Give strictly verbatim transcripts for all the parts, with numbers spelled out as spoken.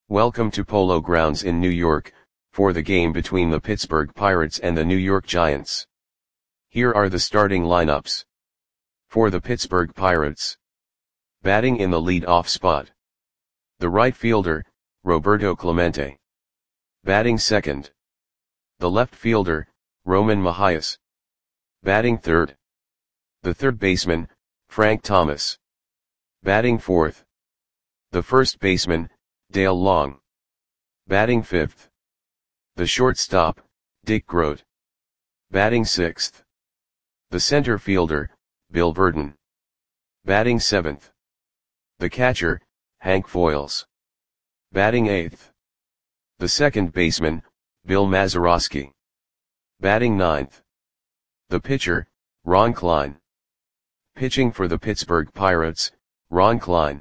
Welcome to Polo Grounds in New York, for the game between the Pittsburgh Pirates and the New York Giants. Here are the starting lineups. For the Pittsburgh Pirates. Batting in the lead-off spot. The right fielder, Roberto Clemente. Batting second. The left fielder, Roman Mahias. Batting third. The third baseman, Frank Thomas. Batting fourth. The first baseman, Dale Long. Batting fifth. The shortstop, Dick Groat. Batting sixth. The center fielder, Bill Virdon. Batting seventh. The catcher, Hank Foils. Batting eighth. The second baseman, Bill Mazeroski. Batting ninth. The pitcher, Ron Klein. Pitching for the Pittsburgh Pirates, Ron Klein.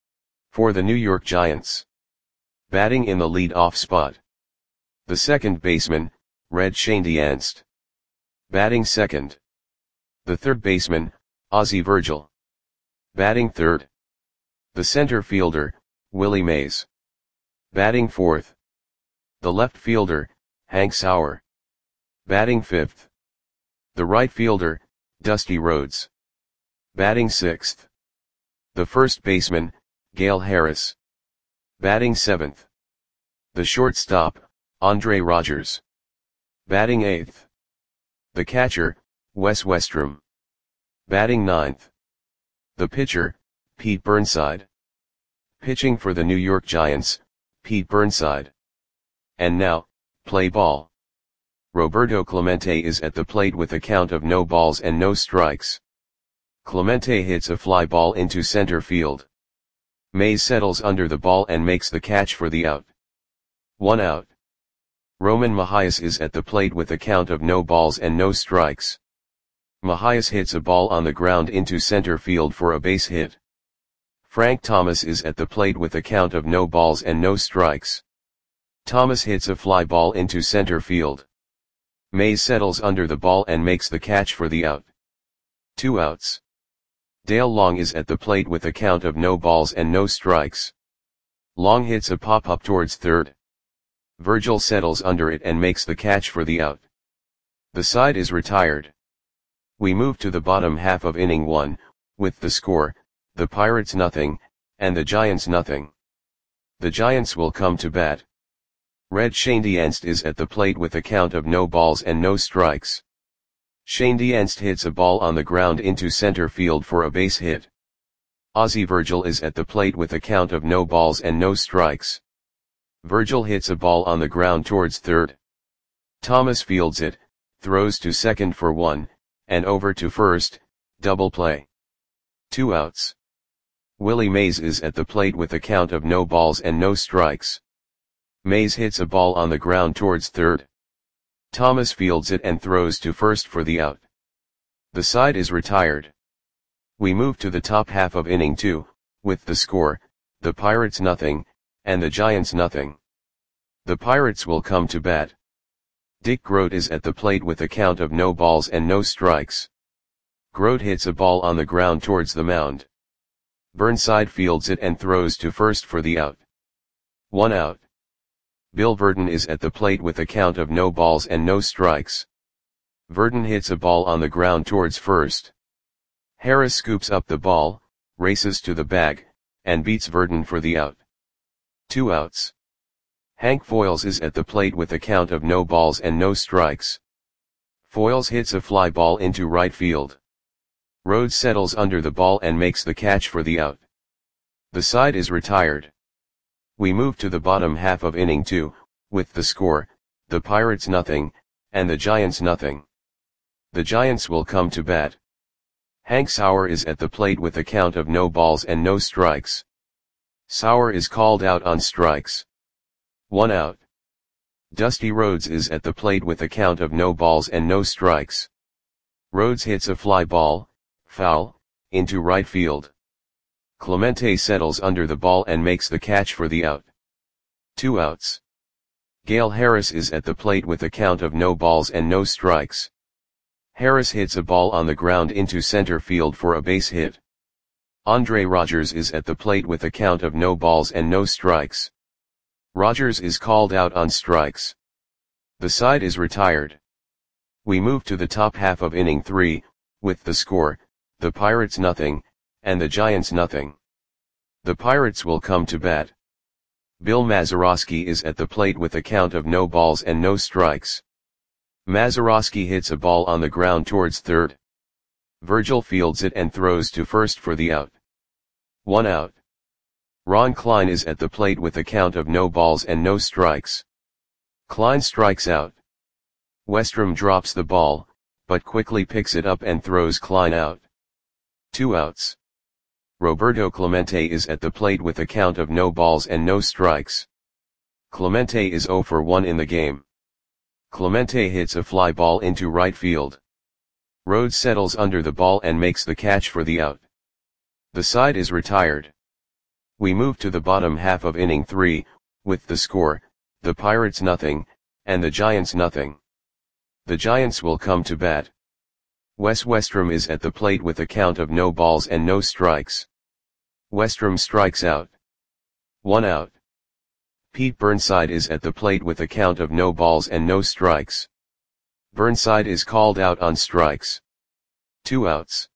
For the New York Giants. Batting in the lead-off spot. The second baseman, Red Schoendienst. Batting second. The third baseman, Ozzie Virgil. Batting third. The center fielder, Willie Mays. Batting fourth. The left fielder, Hank Sauer. Batting fifth. The right fielder, Dusty Rhodes. Batting sixth. The first baseman, Gale Harris. Batting seventh. The shortstop, Andre Rogers. Batting eighth. The catcher, Wes Westrum. Batting ninth. The pitcher, Pete Burnside. Pitching for the New York Giants, Pete Burnside. And now, play ball. Roberto Clemente is at the plate with a count of no balls and no strikes. Clemente hits a fly ball into center field. Mays settles under the ball and makes the catch for the out. One out. Roman Mahias is at the plate with a count of no balls and no strikes. Mahias hits a ball on the ground into center field for a base hit. Frank Thomas is at the plate with a count of no balls and no strikes. Thomas hits a fly ball into center field. Mays settles under the ball and makes the catch for the out. Two outs. Dale Long is at the plate with a count of no balls and no strikes. Long hits a pop-up towards third. Virgil settles under it and makes the catch for the out. The side is retired. We move to the bottom half of inning one, with the score, the Pirates nothing, and the Giants nothing. The Giants will come to bat. Red Schoendienst is at the plate with a count of no balls and no strikes. Schoendienst hits a ball on the ground into center field for a base hit. Ozzie Virgil is at the plate with a count of no balls and no strikes. Virgil hits a ball on the ground towards third. Thomas fields it, throws to second for one, and over to first, double play. Two outs. Willie Mays is at the plate with a count of no balls and no strikes. Mays hits a ball on the ground towards third. Thomas fields it and throws to first for the out. The side is retired. We move to the top half of inning two, with the score, the Pirates nothing, and the Giants nothing. The Pirates will come to bat. Dick Groat is at the plate with a count of no balls and no strikes. Groat hits a ball on the ground towards the mound. Burnside fields it and throws to first for the out. One out. Bill Virdon is at the plate with a count of no balls and no strikes. Virdon hits a ball on the ground towards first. Harris scoops up the ball, races to the bag, and beats Virdon for the out. Two outs. Hank Foils is at the plate with a count of no balls and no strikes. Foils hits a fly ball into right field. Rhodes settles under the ball and makes the catch for the out. The side is retired. We move to the bottom half of inning two, with the score, the Pirates nothing, and the Giants nothing. The Giants will come to bat. Hank Sauer is at the plate with a count of no balls and no strikes. Sauer is called out on strikes. One out. Dusty Rhodes is at the plate with a count of no balls and no strikes. Rhodes hits a fly ball, foul, into right field. Clemente settles under the ball and makes the catch for the out. Two outs. Gale Harris is at the plate with a count of no balls and no strikes. Harris hits a ball on the ground into center field for a base hit. Andre Rogers is at the plate with a count of no balls and no strikes. Rogers is called out on strikes. The side is retired. We move to the top half of inning three, with the score, the Pirates nothing, and the Giants nothing. The Pirates will come to bat. Bill Mazeroski is at the plate with a count of no balls and no strikes. Mazeroski hits a ball on the ground towards third. Virgil fields it and throws to first for the out. One out. Ron Klein is at the plate with a count of no balls and no strikes. Klein strikes out. Westrom drops the ball, but quickly picks it up and throws Klein out. Two outs. Roberto Clemente is at the plate with a count of no balls and no strikes. Clemente is zero for one in the game. Clemente hits a fly ball into right field. Rhodes settles under the ball and makes the catch for the out. The side is retired. We move to the bottom half of inning three, with the score, the Pirates nothing, and the Giants nothing. The Giants will come to bat. Wes Westrom is at the plate with a count of no balls and no strikes. Westrom strikes out. One out. Pete Burnside is at the plate with a count of no balls and no strikes. Burnside is called out on strikes. Two outs.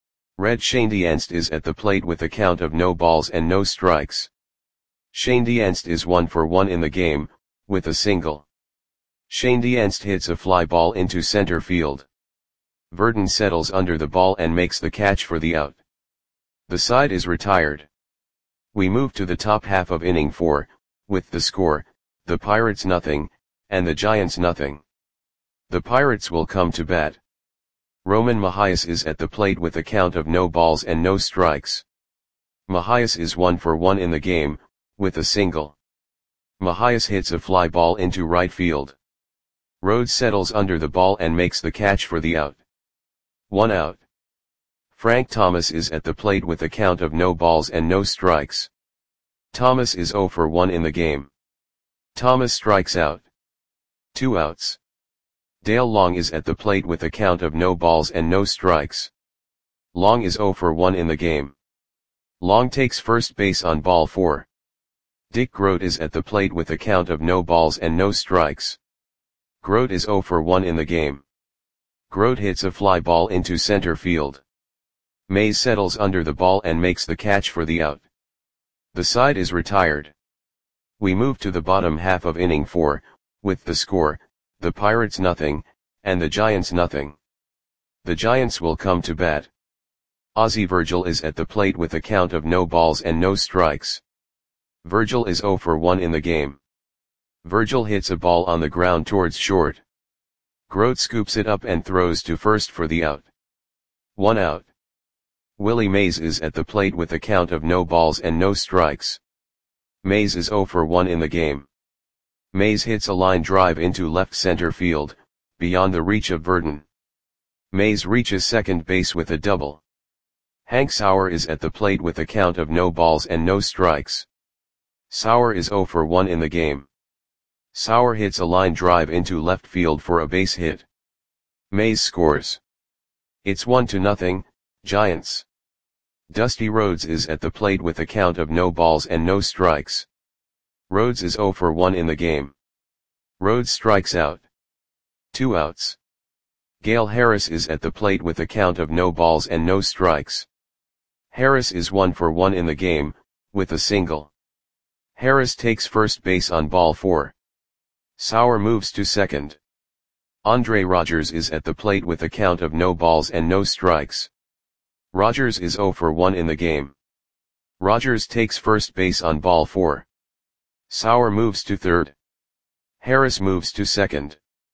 Red Schoendienst is at the plate with a count of no balls and no strikes. Schoendienst is one for one in the game, with a single. Schoendienst hits a fly ball into center field. Verdon settles under the ball and makes the catch for the out. The side is retired. We move to the top half of inning four, with the score, the Pirates nothing, and the Giants nothing. The Pirates will come to bat. Roman Mahias is at the plate with a count of no balls and no strikes. Mahias is one for one in the game, with a single. Mahias hits a fly ball into right field. Rhodes settles under the ball and makes the catch for the out. One out. Frank Thomas is at the plate with a count of no balls and no strikes. Thomas is zero for one in the game. Thomas strikes out. Two outs. Dale Long is at the plate with a count of no balls and no strikes. Long is zero for one in the game. Long takes first base on ball four. Dick Grote is at the plate with a count of no balls and no strikes. Grote is zero for one in the game. Grote hits a fly ball into center field. Mays settles under the ball and makes the catch for the out. The side is retired. We move to the bottom half of inning four, with the score, the Pirates nothing, and the Giants nothing. The Giants will come to bat. Ozzie Virgil is at the plate with a count of no balls and no strikes. Virgil is zero for one in the game. Virgil hits a ball on the ground towards short. Grote scoops it up and throws to first for the out. One out. Willie Mays is at the plate with a count of no balls and no strikes. Mays is zero for one in the game. Mays hits a line drive into left center field, beyond the reach of Verdon. Mays reaches second base with a double. Hank Sauer is at the plate with a count of no balls and no strikes. Sauer is zero for one in the game. Sauer hits a line drive into left field for a base hit. Mays scores. It's one to nothing, Giants. Dusty Rhodes is at the plate with a count of no balls and no strikes. Rhodes is zero for one in the game. Rhodes strikes out. Two outs. Gale Harris is at the plate with a count of no balls and no strikes. Harris is one for one in the game, with a single. Harris takes first base on ball four. Sauer moves to second. Andre Rogers is at the plate with a count of no balls and no strikes. Rogers is zero for one in the game. Rogers takes first base on ball four. Sauer moves to third. Harris moves to second.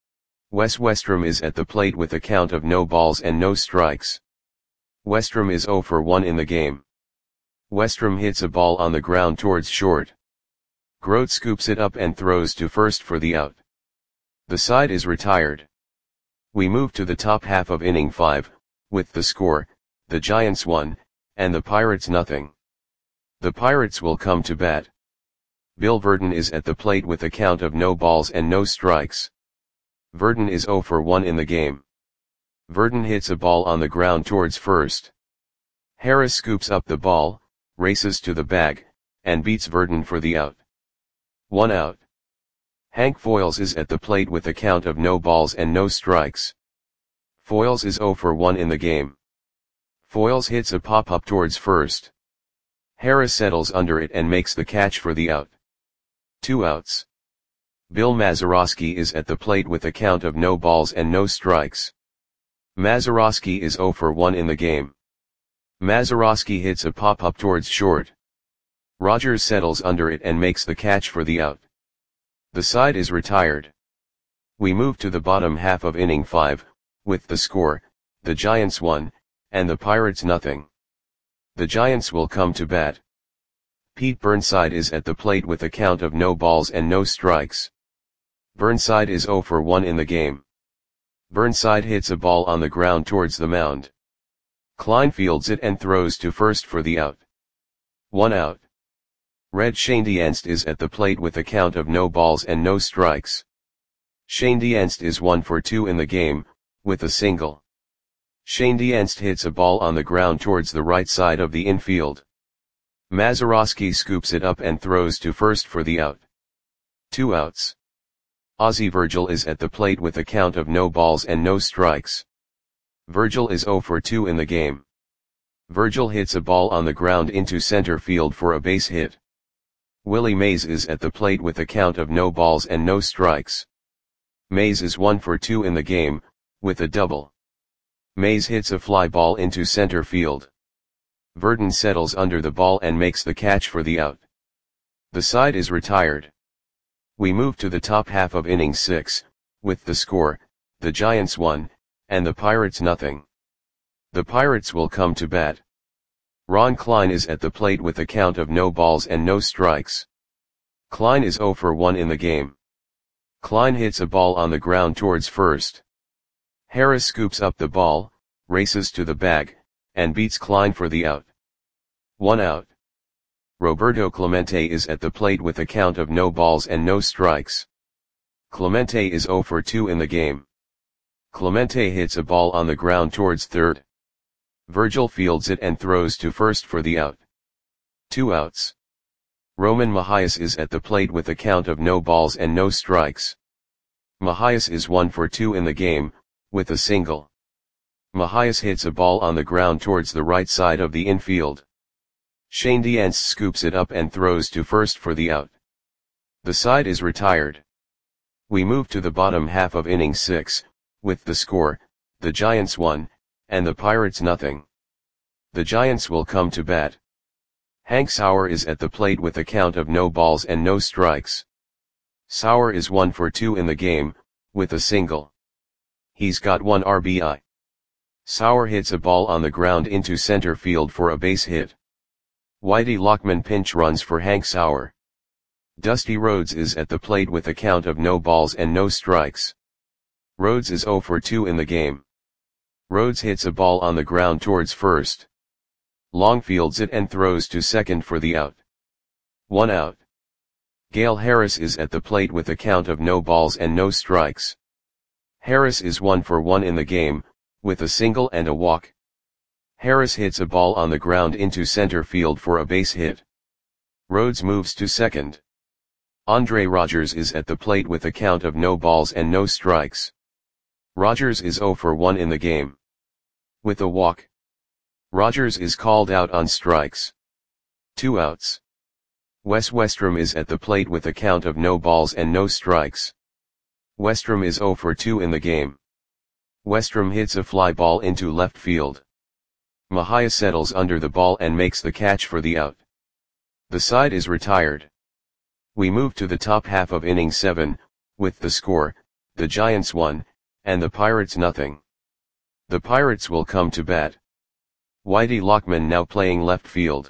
Wes Westrom is at the plate with a count of no balls and no strikes. Westrom is zero for one in the game. Westrom hits a ball on the ground towards short. Grote scoops it up and throws to first for the out. The side is retired. We move to the top half of inning five, with the score, the Giants one, and the Pirates nothing. The Pirates will come to bat. Bill Verdon is at the plate with a count of no balls and no strikes. Verdon is zero for one in the game. Verdon hits a ball on the ground towards first. Harris scoops up the ball, races to the bag, and beats Verdon for the out. One out. Hank Foils is at the plate with a count of no balls and no strikes. Foils is oh for one in the game. Foils hits a pop-up towards first. Harris settles under it and makes the catch for the out. Two outs. Bill Mazeroski is at the plate with a count of no balls and no strikes. Mazeroski is oh for one in the game. Mazeroski hits a pop-up towards short. Rogers settles under it and makes the catch for the out. The side is retired. We move to the bottom half of inning five, with the score, the Giants one, and the Pirates nothing. The Giants will come to bat. Pete Burnside is at the plate with a count of no balls and no strikes. Burnside is oh for one in the game. Burnside hits a ball on the ground towards the mound. Klein fields it and throws to first for the out. One out. Red Schoendienst is at the plate with a count of no balls and no strikes. Schoendienst is one for two in the game, with a single. Schoendienst hits a ball on the ground towards the right side of the infield. Mazeroski scoops it up and throws to first for the out. Two outs. Ozzie Virgil is at the plate with a count of no balls and no strikes. Virgil is oh for two in the game. Virgil hits a ball on the ground into center field for a base hit. Willie Mays is at the plate with a count of no balls and no strikes. Mays is one for two in the game, with a double. Mays hits a fly ball into center field. Verdon settles under the ball and makes the catch for the out. The side is retired. We move to the top half of inning six, with the score, the Giants one, and the Pirates nothing. The Pirates will come to bat. Ron Klein is at the plate with a count of no balls and no strikes. Klein is oh for one in the game. Klein hits a ball on the ground towards first. Harris scoops up the ball, races to the bag, and beats Klein for the out. One out. Roberto Clemente is at the plate with a count of no balls and no strikes. Clemente is oh for two in the game. Clemente hits a ball on the ground towards third. Virgil fields it and throws to first for the out. Two outs. Roman Mahias is at the plate with a count of no balls and no strikes. Mahias is one for two in the game, with a single. Mahias hits a ball on the ground towards the right side of the infield. Schoendienst scoops it up and throws to first for the out. The side is retired. We move to the bottom half of inning six, with the score, the Giants one, and the Pirates nothing. The Giants will come to bat. Hank Sauer is at the plate with a count of no balls and no strikes. Sauer is one for two in the game, with a single. He's got one R B I. Sauer hits a ball on the ground into center field for a base hit. Whitey Lockman pinch runs for Hank Sauer. Dusty Rhodes is at the plate with a count of no balls and no strikes. Rhodes is oh for two in the game. Rhodes hits a ball on the ground towards first. Long fields it and throws to second for the out. One out. Gale Harris is at the plate with a count of no balls and no strikes. Harris is one for one in the game, with a single and a walk. Harris hits a ball on the ground into center field for a base hit. Rhodes moves to second. Andre Rogers is at the plate with a count of no balls and no strikes. Rogers is oh for one in the game. With a walk. Rogers is called out on strikes. Two outs. Wes Westrom is at the plate with a count of no balls and no strikes. Westrom is oh for two in the game. Westrom hits a fly ball into left field. Mahia settles under the ball and makes the catch for the out. The side is retired. We move to the top half of inning seven, with the score, the Giants one, and the Pirates nothing. The Pirates will come to bat. Whitey Lockman now playing left field.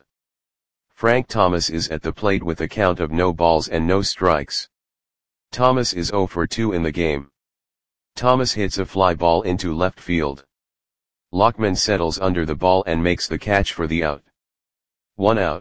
Frank Thomas is at the plate with a count of no balls and no strikes. Thomas is oh for two in the game. Thomas hits a fly ball into left field. Lockman settles under the ball and makes the catch for the out. One out.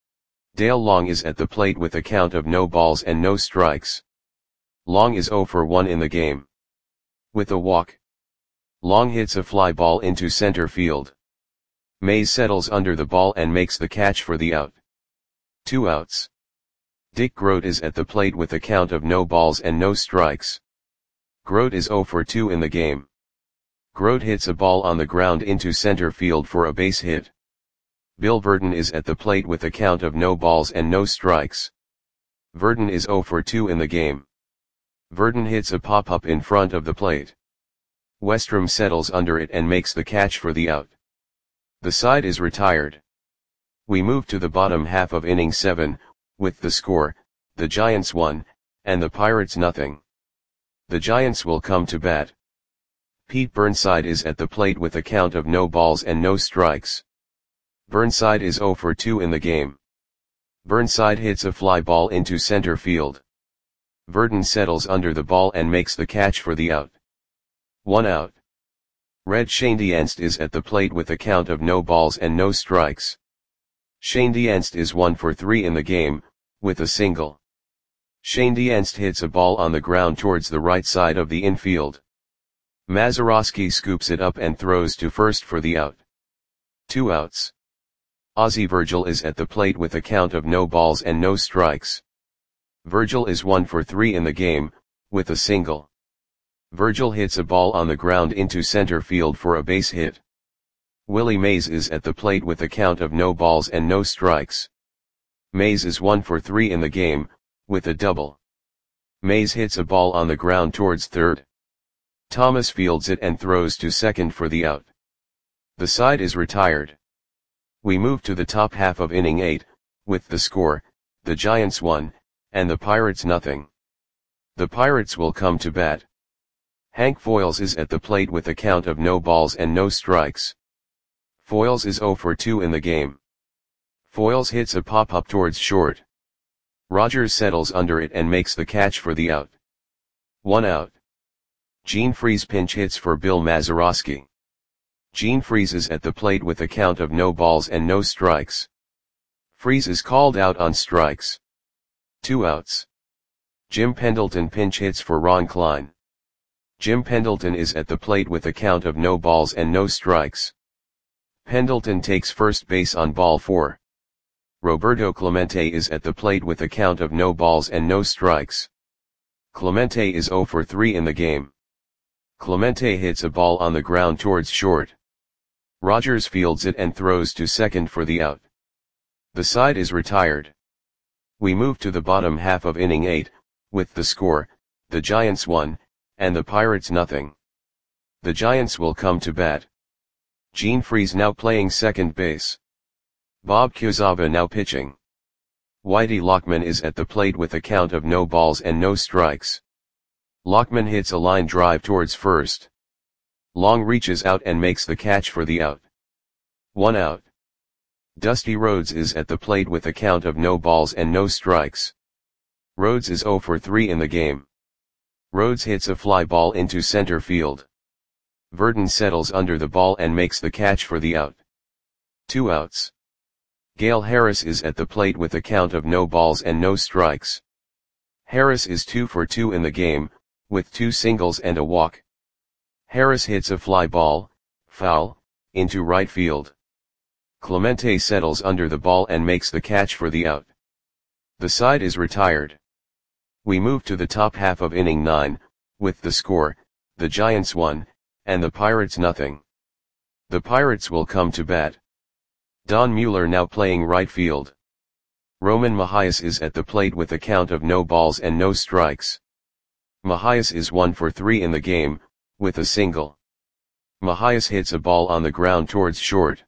Dale Long is at the plate with a count of no balls and no strikes. Long is oh for one in the game. With a walk. Long hits a fly ball into center field. Mays settles under the ball and makes the catch for the out. Two outs. Dick Grote is at the plate with a count of no balls and no strikes. Grote is zero for two in the game. Grote hits a ball on the ground into center field for a base hit. Bill Virdon is at the plate with a count of no balls and no strikes. Virdon is zero for two in the game. Virdon hits a pop-up in front of the plate. Westrom settles under it and makes the catch for the out. The side is retired. We move to the bottom half of inning seven, with the score, the Giants one, and the Pirates nothing. The Giants will come to bat. Pete Burnside is at the plate with a count of no balls and no strikes. Burnside is zero for two in the game. Burnside hits a fly ball into center field. Virdon settles under the ball and makes the catch for the out. One out. Red Schoendienst is at the plate with a count of no balls and no strikes. Schoendienst is one for three in the game, with a single. Schoendienst hits a ball on the ground towards the right side of the infield. Mazeroski scoops it up and throws to first for the out. Two outs. Ozzie Virgil is at the plate with a count of no balls and no strikes. Virgil is one for three in the game, with a single. Virgil hits a ball on the ground into center field for a base hit. Willie Mays is at the plate with a count of no balls and no strikes. Mays is one for three in the game, with a double. Mays hits a ball on the ground towards third. Thomas fields it and throws to second for the out. The side is retired. We move to the top half of inning eight, with the score, the Giants one, and the Pirates nothing. The Pirates will come to bat. Hank Foyles is at the plate with a count of no balls and no strikes. Foyles is zero for two in the game. Foyles hits a pop-up towards short. Rogers settles under it and makes the catch for the out. One out. Gene Freese pinch hits for Bill Mazeroski. Gene Freese is at the plate with a count of no balls and no strikes. Freese is called out on strikes. Two outs. Jim Pendleton pinch hits for Ron Klein. Jim Pendleton is at the plate with a count of no balls and no strikes. Pendleton takes first base on ball four. Roberto Clemente is at the plate with a count of no balls and no strikes. Clemente is zero for three in the game. Clemente hits a ball on the ground towards short. Rogers fields it and throws to second for the out. The side is retired. We move to the bottom half of inning eight, with the score, the Giants one, and the Pirates nothing. The Giants will come to bat. Gene Freese now playing second base. Bob Kuzawa now pitching. Whitey Lockman is at the plate with a count of no balls and no strikes. Lockman hits a line drive towards first. Long reaches out and makes the catch for the out. One out. Dusty Rhodes is at the plate with a count of no balls and no strikes. Rhodes is zero for three in the game. Rhodes hits a fly ball into center field. Virdon settles under the ball and makes the catch for the out. Two outs. Gale Harris is at the plate with a count of no balls and no strikes. Harris is two for two in the game, with two singles and a walk. Harris hits a fly ball, foul, into right field. Clemente settles under the ball and makes the catch for the out. The side is retired. We move to the top half of inning nine, with the score, the Giants one, and the Pirates nothing. The Pirates will come to bat. Don Mueller now playing right field. Roman Mahias is at the plate with a count of no balls and no strikes. Mahias is one for three in the game, with a single. Mahias hits a ball on the ground towards short.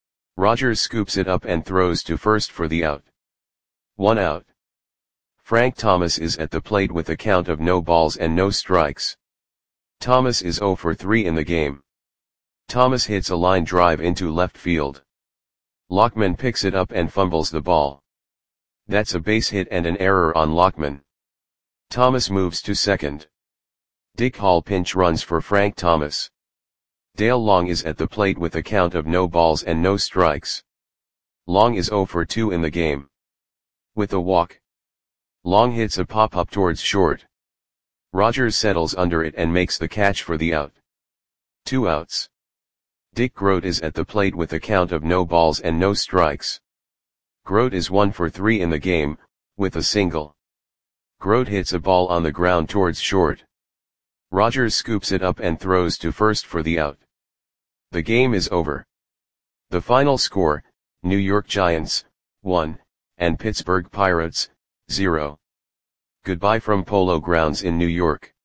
Rogers scoops it up and throws to first for the out. One out. Frank Thomas is at the plate with a count of no balls and no strikes. Thomas is zero for three in the game. Thomas hits a line drive into left field. Lockman picks it up and fumbles the ball. That's a base hit and an error on Lockman. Thomas moves to second. Dick Hall pinch runs for Frank Thomas. Dale Long is at the plate with a count of no balls and no strikes. Long is zero for two in the game. With a walk. Long hits a pop-up towards short. Rogers settles under it and makes the catch for the out. Two outs. Dick Grote is at the plate with a count of no balls and no strikes. Grote is one for three in the game, with a single. Grote hits a ball on the ground towards short. Rogers scoops it up and throws to first for the out. The game is over. The final score, New York Giants, one, and Pittsburgh Pirates, zero. Goodbye from Polo Grounds in New York.